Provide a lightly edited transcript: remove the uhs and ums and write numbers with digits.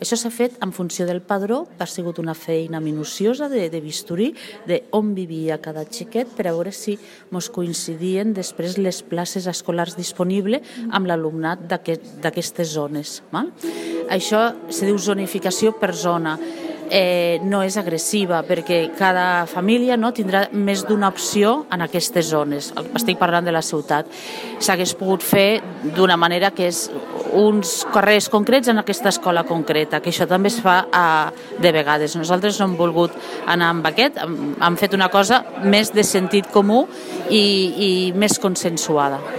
Això s'ha fet en funció del padró, ha sigut una feina minuciosa de bisturí, d'on vivia cada xiquet, per a veure si mos coincidien després les places escolars disponibles amb l'alumnat d'aquestes zones. Això se diu zonificació per zona. No és agressiva perquè cada família tindrà més d'una opció en aquestes zones. Estic parlant de la ciutat. S'hagués pogut fer d'una manera que és uns carrers concrets en aquesta escola concreta, que això també es fa de vegades. Nosaltres no hem volgut anar amb aquest, hem fet una cosa més de sentit comú i més consensuada.